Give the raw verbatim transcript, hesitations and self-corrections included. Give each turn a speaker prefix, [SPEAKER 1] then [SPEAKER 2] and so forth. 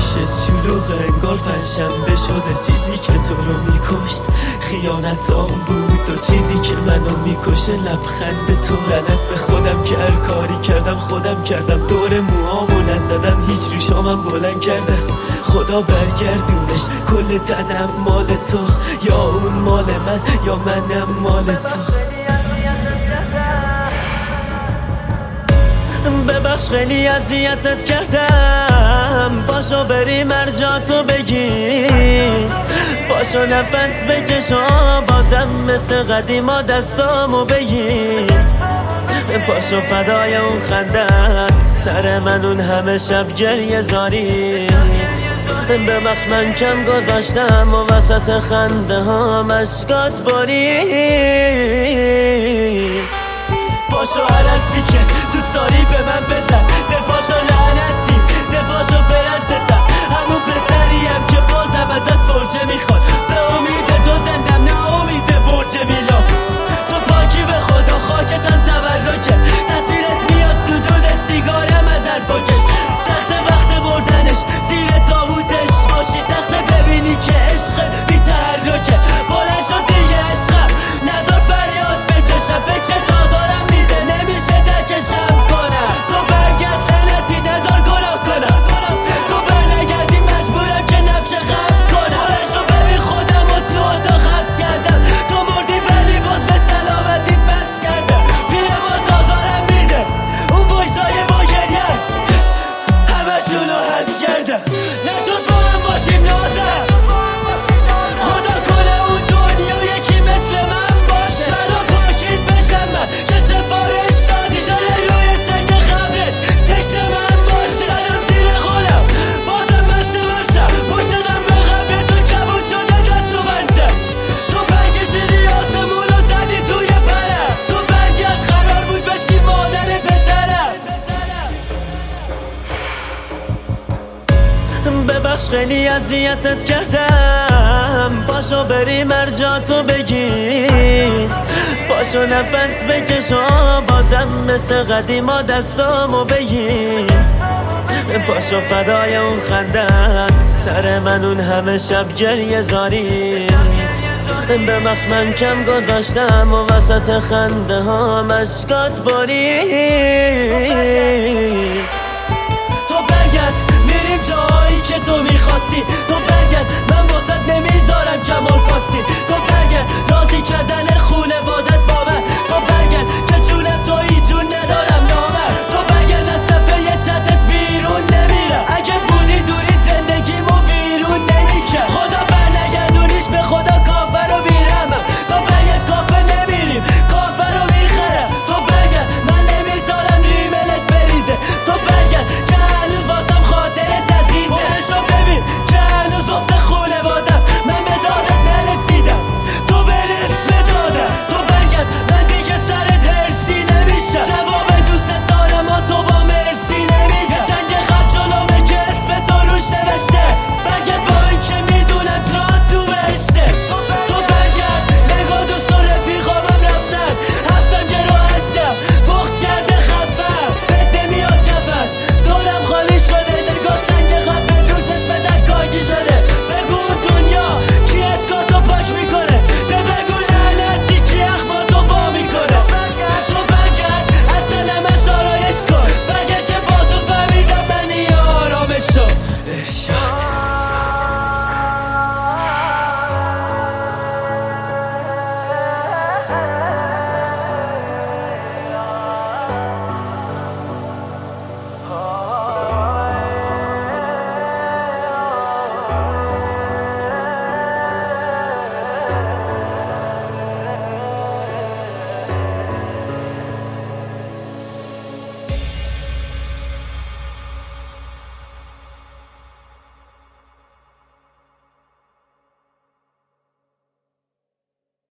[SPEAKER 1] میشه شلوغ انگار پنجشنبه شده. چیزی که تو رو میکشت خیانتام بود و چیزی که منو میکشه لبخند تو. لعنت به خودم که هر کاری کردم خودم کردم، دور موهامو نزدم هیچ ریشامم بلند کردم. خدا برگردونش کل تنم مال تو، یا اون مال من یا منم مال تو. ببخش خیلی اذیتت کردم، باشو بریم ارجاتو بگی، باشو نفس بکشم بازم مثل قدیما دستامو بگی. پاشو فدای اون خندت سر من اون همه شب گریه زارید. ببخش من کم گذاشتم و وسط خنده ها مشکات برید. پاشو حرفی که دوست داری به من بزن، ده پاشو لعنتی، ده پاشو پرنسسم، همون پسریم که بازم ازت فرجه میخواد. به امید تو زندم نه امید برج میلاد. تو پاکی به خدا خاکتم تبرکه، تصویرت میاد تو دود سیگارم از هر پاکش. سخت وقت بردنش زیر تابوتش باشی، سخت ببینی که عشق بی تحرکه. بلند شد دیگه عشقم نظر فریاد بکشم، فکر تازارم میده نمیشه دکشم کنم. تو برگرد خلطی نظر گناه کنم، تو برنگردی مجبورم که نبشه غم کنم. بلند شد ببین خودم و تو اتاق حبس کردم، تو مردی ولی باز به سلامتیت بس کردم. پیه ما تازارم میده اون وایسای با گریه همشونو حس کردم. نشد با هم باشیم نازم، خدا کنه اون دنیا یکی مثل من باشه. فدا پاکیت بشم من که سفارش دادی شده روی سنگ خبرت تکس من باشه. زدم زیر خودم بازم بسته باشم، پشت دادم به قبرت تو کبود شده دست و پنجه. تو پرکشیدی آسمون و زدی توی پرم، تو برگرد قرار بود بشی مادر پسرم. ببخش خیلی اذیتت کردم، باشو بریم ارجاتو بگی، باشو نفس بکشم بازم مثل قدیما دستامو بگی. پاشو فدای اون خندت سر من اون همه شب گریه زارید. ببخش من کم گذاشتم و وسط خنده ها مشکات برید.